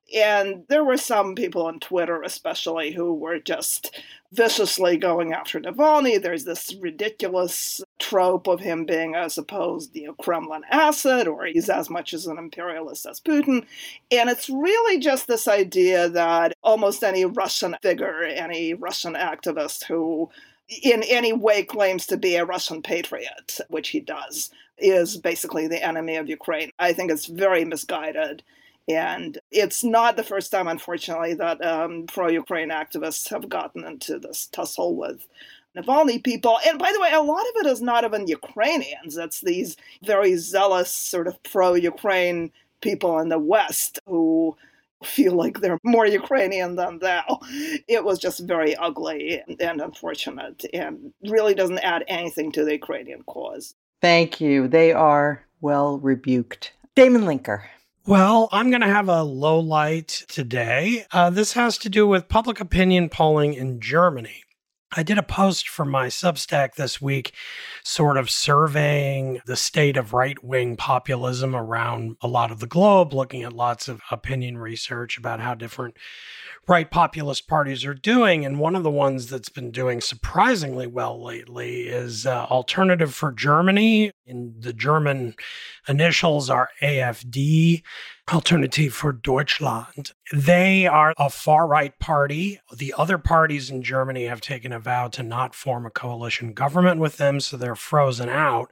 And there were some people on Twitter especially who were just viciously going after Navalny. There's this ridiculous trope of him being a supposed, you know, Kremlin asset, or he's as much as an imperialist as Putin. And it's really just this idea that almost any Russian figure, any Russian activist who in any way claims to be a Russian patriot, which he does, is basically the enemy of Ukraine. I think it's very misguided. And it's not the first time, unfortunately, that um, pro-Ukraine activists have gotten into this tussle with Navalny people. And by the way, a lot of it is not even Ukrainians. It's these very zealous sort of pro-Ukraine people in the West who feel like they're more Ukrainian than thou. It was just very ugly and, and unfortunate and really doesn't add anything to the Ukrainian cause. Thank you. They are well rebuked. Damon Linker. Well, I'm going to have a low light today. Uh, this has to do with public opinion polling in Germany. I did a post for my Substack this week, sort of surveying the state of right-wing populism around a lot of the globe, looking at lots of opinion research about how different right populist parties are doing. And one of the ones that's been doing surprisingly well lately is uh, Alternative for Germany. And the German initials are A F D, Alternative for Deutschland. They are a far-right party. The other parties in Germany have taken a vow to not form a coalition government with them, so they're frozen out.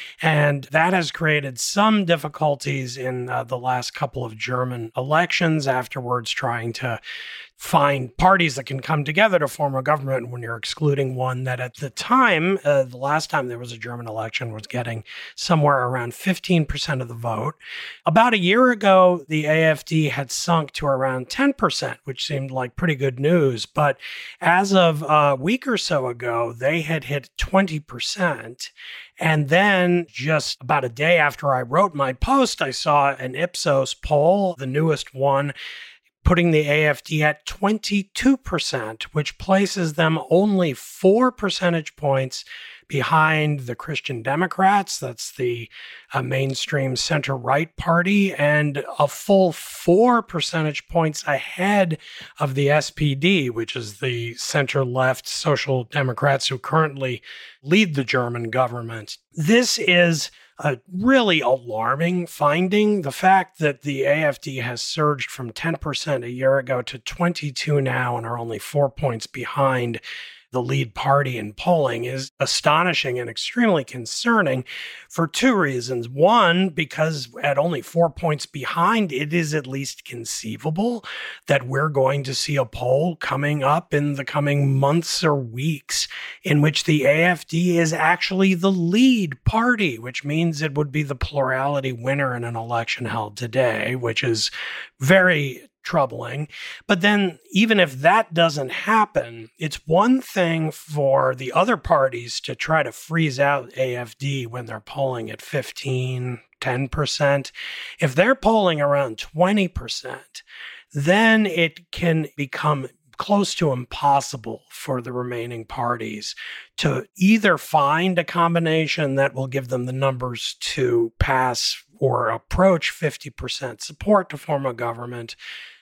And that has created some difficulties in uh, the last couple of German elections, afterwards trying to find parties that can come together to form a government when you're excluding one that at the time, uh, the last time there was a German election, was getting somewhere around fifteen percent of the vote. About a year ago, the A F D had sunk to around ten percent, which seemed like pretty good news. But as of a week or so ago, they had hit twenty percent. And then just about a day after I wrote my post, I saw an Ipsos poll, the newest one, putting the A F D at twenty-two percent, which places them only four percentage points behind the Christian Democrats, that's the uh, mainstream center-right party, and a full four percentage points ahead of the S P D, which is the center-left Social Democrats who currently lead the German government. This is a really alarming finding. The fact that the A F D has surged from ten percent a year ago to twenty-two now and are only four points behind the lead party in polling is astonishing and extremely concerning for two reasons. One, because at only four points behind, it is at least conceivable that we're going to see a poll coming up in the coming months or weeks in which the A F D is actually the lead party, which means it would be the plurality winner in an election held today, which is very troubling. But then even if that doesn't happen, it's one thing for the other parties to try to freeze out A F D when they're polling at fifteen, ten percent. If they're polling around twenty percent, then it can become close to impossible for the remaining parties to either find a combination that will give them the numbers to pass or approach fifty percent support to form a government,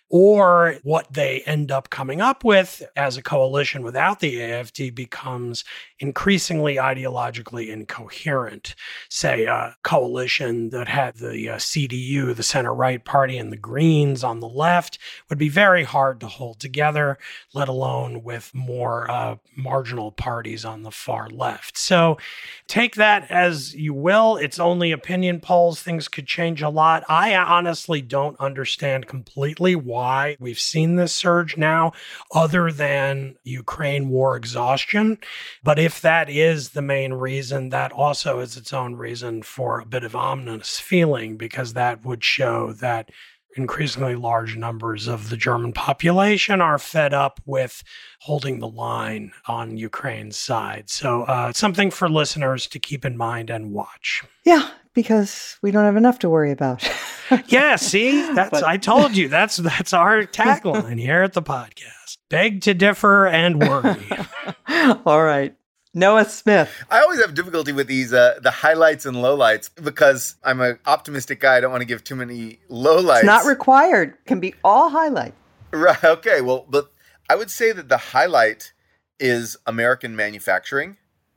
or what they end up coming up with as a coalition without the A F D becomes increasingly ideologically incoherent. Say a coalition that had the uh, C D U, the center-right party, and the Greens on the left would be very hard to hold together, let alone with more uh, marginal parties on the far left. So take that as you will. It's only opinion polls. Things could change a lot. I honestly don't understand completely why why we've seen this surge now, other than Ukraine war exhaustion. But if that is the main reason, that also is its own reason for a bit of ominous feeling, because that would show that increasingly large numbers of the German population are fed up with holding the line on Ukraine's side. So uh, something for listeners to keep in mind and watch. Yeah, because we don't have enough to worry about. Yeah, see, that's but, I told you that's that's our tagline here at the podcast. Beg to differ and worry. All right. Noah Smith. I always have difficulty with these, uh, the highlights and lowlights, because I'm an optimistic guy. I don't want to give too many lowlights. It's not required. It can be all highlight. Right. Okay. Well, but I would say that the highlight is American manufacturing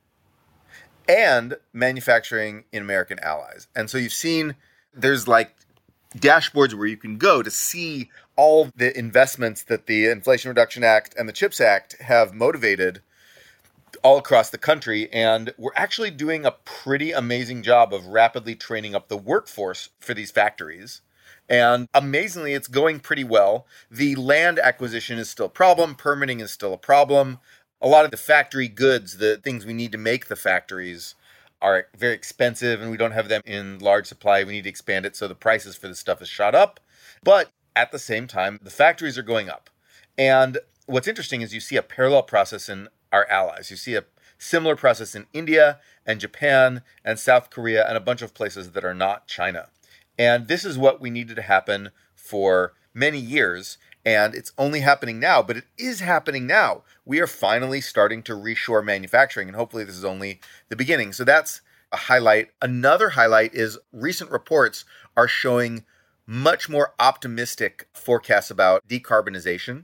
and manufacturing in American allies. And so you've seen there's like dashboards where you can go to see all the investments that the Inflation Reduction Act and the CHIPS Act have motivated all across the country. And we're actually doing a pretty amazing job of rapidly training up the workforce for these factories. And amazingly, it's going pretty well. The land acquisition is still a problem. Permitting is still a problem. A lot of the factory goods, the things we need to make the factories, are very expensive, and we don't have them in large supply. We need to expand it, so the prices for this stuff has shot up. But at the same time, the factories are going up. And what's interesting is you see a parallel process in our allies. You see a similar process in India and Japan and South Korea and a bunch of places that are not China. And this is what we needed to happen for many years. And it's only happening now, but it is happening now. We are finally starting to reshore manufacturing, and hopefully this is only the beginning. So that's a highlight. Another highlight is recent reports are showing much more optimistic forecasts about decarbonization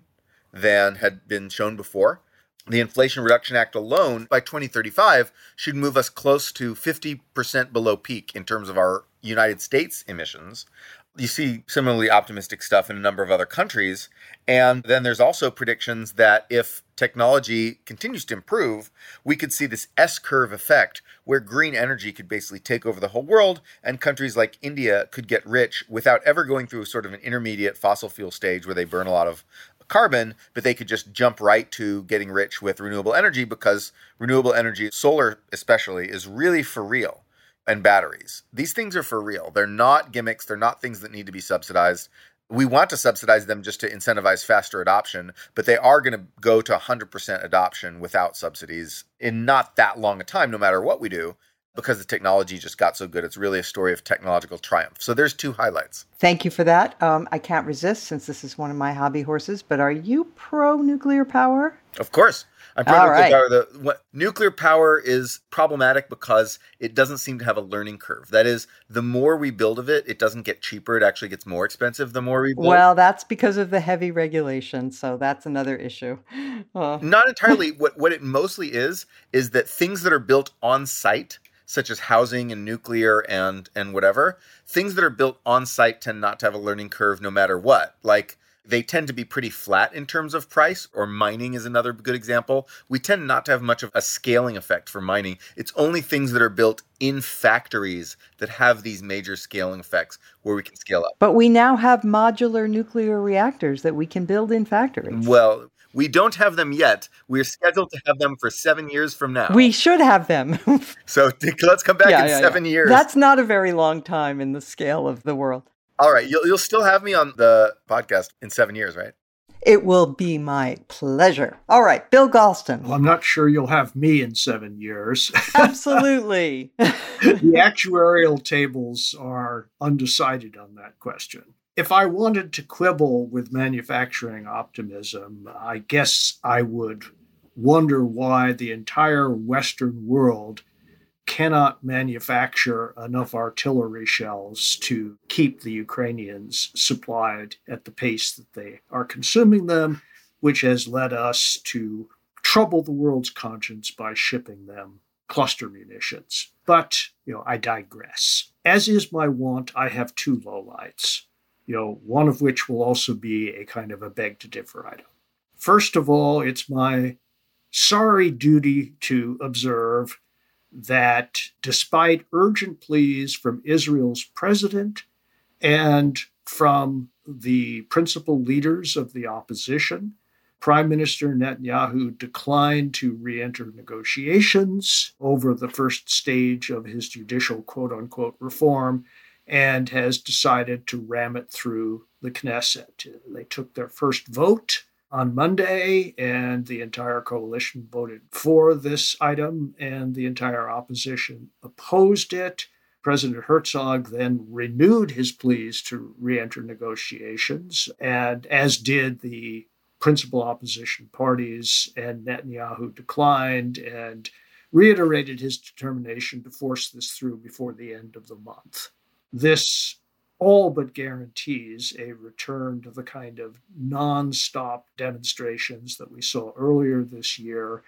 than had been shown before. The Inflation Reduction Act alone, by twenty thirty-five, should move us close to fifty percent below peak in terms of our United States emissions. You see similarly optimistic stuff in a number of other countries. And then there's also predictions that if technology continues to improve, we could see this S-curve effect where green energy could basically take over the whole world, and countries like India could get rich without ever going through sort of an intermediate fossil fuel stage where they burn a lot of carbon, but they could just jump right to getting rich with renewable energy, because renewable energy, solar especially, is really for real. And batteries. These things are for real. They're not gimmicks. They're not things that need to be subsidized. We want to subsidize them just to incentivize faster adoption, but they are going to go to one hundred percent adoption without subsidies in not that long a time, no matter what we do, because the technology just got so good. It's really a story of technological triumph. So there's two highlights. Thank you for that. Um, I can't resist, since this is one of my hobby horses, but are you pro-nuclear power? Of course. I'm pro-nuclear right. power. The, what, nuclear power is problematic because it doesn't seem to have a learning curve. That is, the more we build of it, it doesn't get cheaper. It actually gets more expensive the more we build. Well, that's because of the heavy regulation. So that's another issue. Uh. Not entirely. what, what it mostly is, is that things that are built on site, such as housing and nuclear and, and whatever, things that are built on site tend not to have a learning curve no matter what. Like, they tend to be pretty flat in terms of price, or mining is another good example. We tend not to have much of a scaling effect for mining. It's only things that are built in factories that have these major scaling effects where we can scale up. But we now have modular nuclear reactors that we can build in factories. Well, we don't have them yet. We're scheduled to have them for seven years from now. We should have them. So let's come back yeah, in yeah, seven yeah. years. That's not a very long time in the scale of the world. All right, you'll you'll still have me on the podcast in seven years, right? It will be my pleasure. All right, Bill Galston. Well, I'm not sure you'll have me in seven years. Absolutely. The actuarial tables are undecided on that question. If I wanted to quibble with manufacturing optimism, I guess I would wonder why the entire Western world cannot manufacture enough artillery shells to keep the Ukrainians supplied at the pace that they are consuming them, which has led us to trouble the world's conscience by shipping them cluster munitions. But, you know, I digress. As is my wont, I have two lowlights, you know, one of which will also be a kind of a beg to differ item. First of all, it's my sorry duty to observe that despite urgent pleas from Israel's president and from the principal leaders of the opposition, Prime Minister Netanyahu declined to re-enter negotiations over the first stage of his judicial quote-unquote reform and has decided to ram it through the Knesset. They took their first vote on Monday, and the entire coalition voted for this item, and the entire opposition opposed it. President Herzog then renewed his pleas to re-enter negotiations, and as did the principal opposition parties, and Netanyahu declined and reiterated his determination to force this through before the end of the month. This all but guarantees a return to the kind of non-stop demonstrations that we saw earlier this year.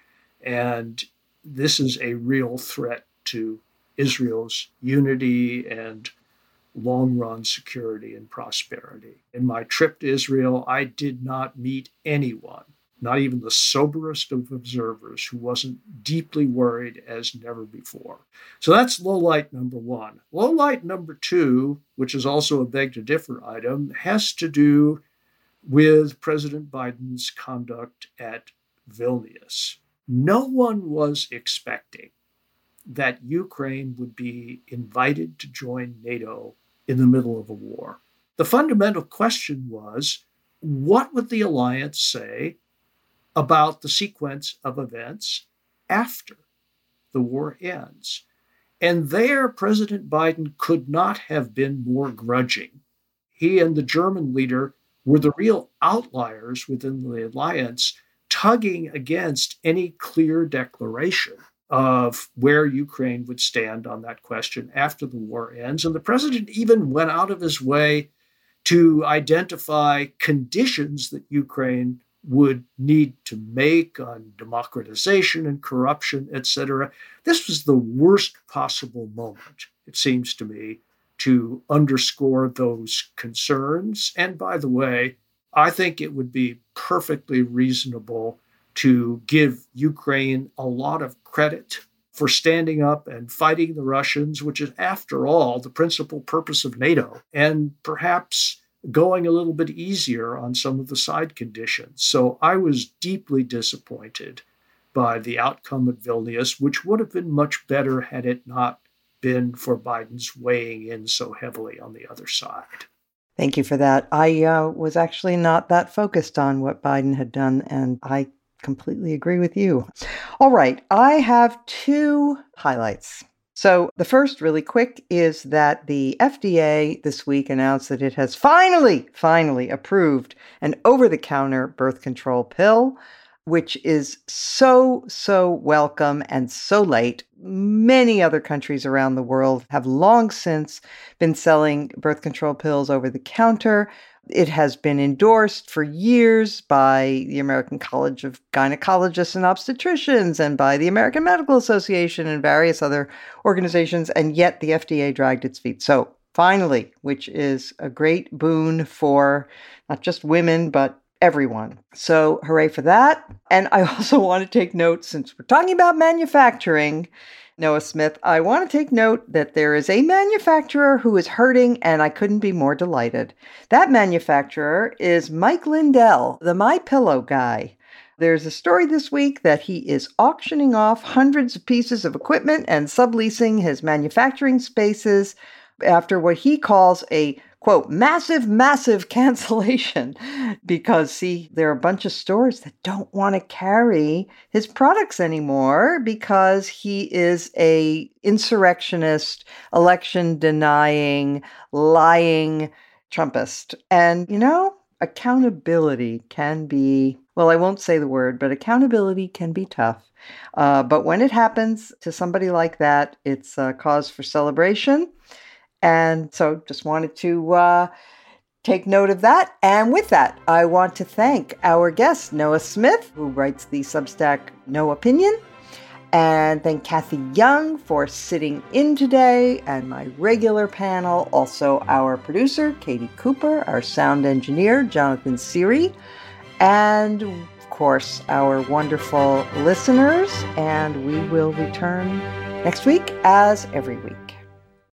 And this is a real threat to Israel's unity and long-run security and prosperity. In my trip to Israel, I did not meet anyone, not even the soberest of observers, who wasn't deeply worried as never before. So that's low light number one. Low light number two, which is also a beg to differ item, has to do with President Biden's conduct at Vilnius. No one was expecting that Ukraine would be invited to join NATO in the middle of a war. The fundamental question was, what would the alliance say about the sequence of events after the war ends? And there, President Biden could not have been more grudging. He and the German leader were the real outliers within the alliance, tugging against any clear declaration of where Ukraine would stand on that question after the war ends. And the president even went out of his way to identify conditions that Ukraine would need to make on democratization and corruption, et cetera. This was the worst possible moment, it seems to me, to underscore those concerns. And by the way, I think it would be perfectly reasonable to give Ukraine a lot of credit for standing up and fighting the Russians, which is, after all, the principal purpose of NATO, and perhaps going a little bit easier on some of the side conditions. So I was deeply disappointed by the outcome at Vilnius, which would have been much better had it not been for Biden's weighing in so heavily on the other side. Thank you for that. I uh, was actually not that focused on what Biden had done, and I completely agree with you. All right, I have two highlights. So the first, really quick, is that the F D A this week announced that it has finally, finally approved an over-the-counter birth control pill, which is so, so welcome and so late. Many other countries around the world have long since been selling birth control pills over the counter. It has been endorsed for years by the American College of Gynecologists and Obstetricians and by the American Medical Association and various other organizations, and yet the F D A dragged its feet. So finally, which is a great boon for not just women, but everyone. So hooray for that. And I also want to take note, since we're talking about manufacturing, Noah Smith, I want to take note that there is a manufacturer who is hurting, and I couldn't be more delighted. That manufacturer is Mike Lindell, the MyPillow guy. There's a story this week that he is auctioning off hundreds of pieces of equipment and subleasing his manufacturing spaces after what he calls a, quote, massive, massive cancellation, because, see, there are a bunch of stores that don't want to carry his products anymore because he is a insurrectionist, election-denying, lying Trumpist. And, you know, accountability can be, well, I won't say the word, but accountability can be tough. Uh, but when it happens to somebody like that, it's a cause for celebration. And so just wanted to uh, take note of that. And with that, I want to thank our guest, Noah Smith, who writes the Substack No Opinion, and thank Kathy Young for sitting in today, and my regular panel, also our producer, Katie Cooper, our sound engineer, Jonathan Seary, and of course, our wonderful listeners. And we will return next week, as every week.